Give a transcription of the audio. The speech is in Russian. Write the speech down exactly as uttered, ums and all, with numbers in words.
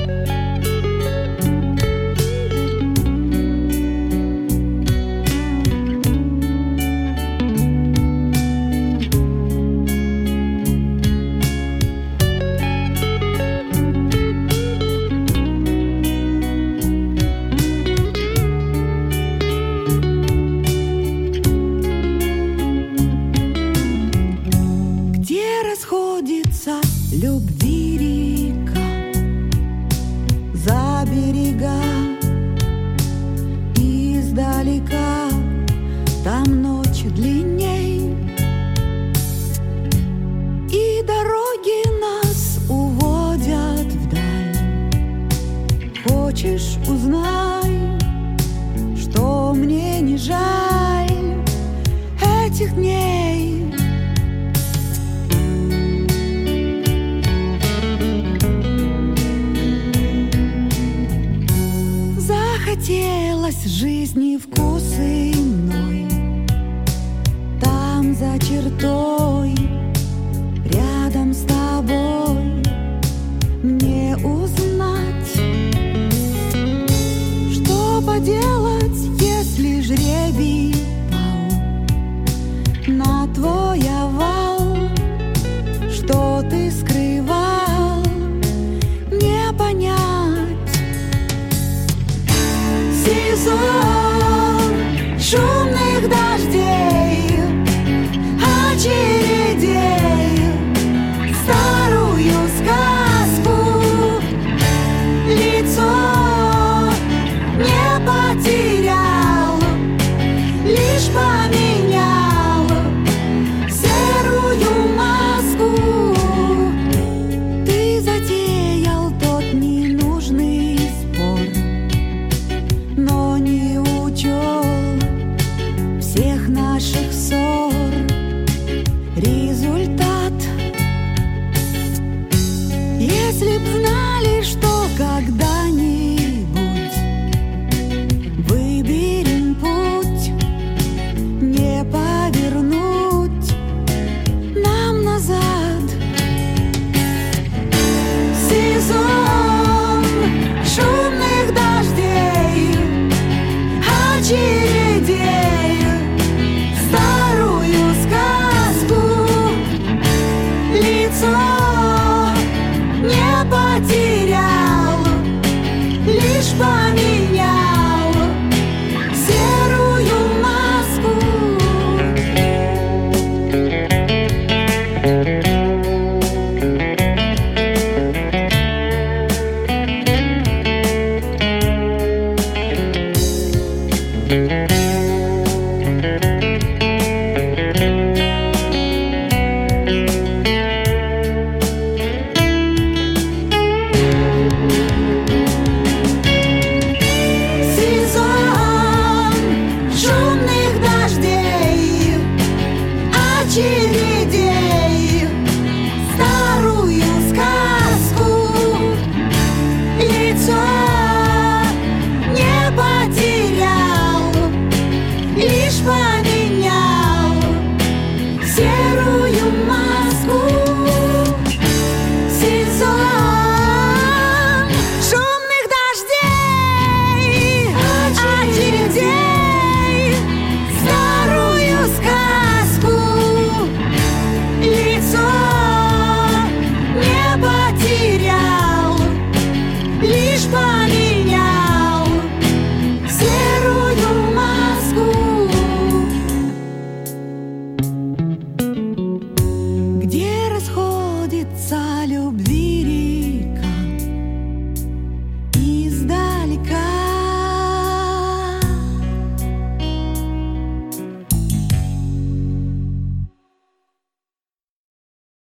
Любви река за берега, издалека там ночь длинней, и дороги нас уводят вдаль. Хочешь, узнай, что мне не жаль этих дней. Захотелось жизни вкусы иной, там за чертой, рядом с тобой мне узнать, что поделать, если жребий пал на твой овал, что ты скрывал, не понять. Сезон шумных дождей, очередей, старую сказку, лицо не потерял, лишь поменял серую маску. Ты затеял тот ненужный спор, но не учел всех наших ссор. Результат. Если б знали, что когда